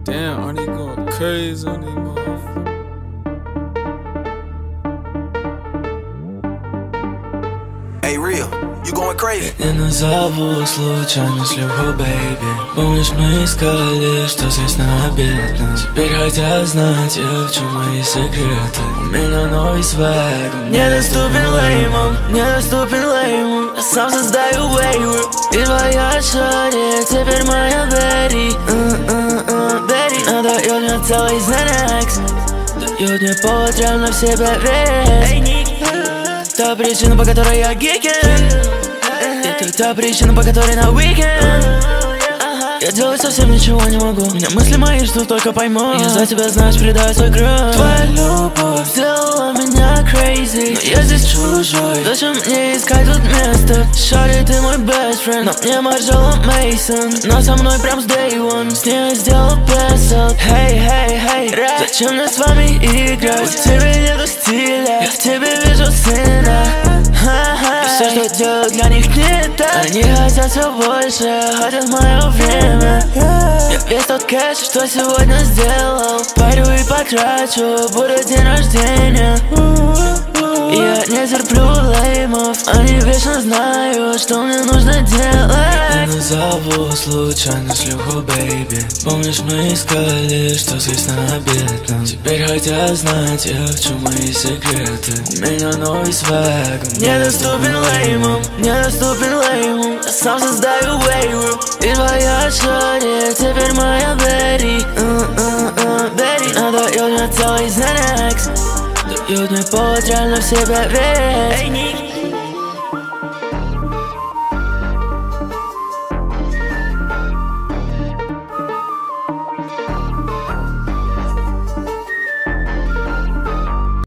Damn, are they going crazy on these motherfuckers? Hey, real, you going crazy? Я не назову случайно слегка, бэйби. Помнишь, мы искали, что здесь на обед. Теперь хотят знать, в чем мои секреты. У меня новый свэг. Недоступен леймом, недоступен леймом. Я сам создаю вейвы. И твоя шоря, теперь моя Берри. Берри, она дает мне целый Xanax. Дает мне повод реально в себя верить. Та причина, по которой я гикен. Это та причина, по которой на уикенд. Я делать совсем ничего не могу. Меня мысли мои ждут, только пойму. Я за тебя, знаешь, предаю свой кровь. Твоя любовь сделала меня crazy. Но я здесь чужой, зачем мне искать тут место? Шарри, ты мой best friend. На мне Марджелла Мейсон. Но со мной прям с day one. С ней я сделал pass-out. Hey, hey, hey, зачем мне с вами играть? У тебя нету стиля, я в тебе вижу сына. И все, что делаю, для них не так. Они хотят все больше, хотят мое время. Я весь тот кэш, что сегодня сделал. Пойду и потрачу, будет день рождения. И я не терплю леймов. Они вечно знают, что мне нужно делать. Я назову случайно слегка, бэйби. Помнишь, мы искали, что здесь на обед. Теперь хотят знать, в чем мои секреты. У меня новый свэг. Недоступен леймом, недоступен леймом. Я сам создаю вейвы. И твоя шоря, теперь моя Берри. Берри, она дает мне целый Xanax. Дает мне повод реально в себя верить.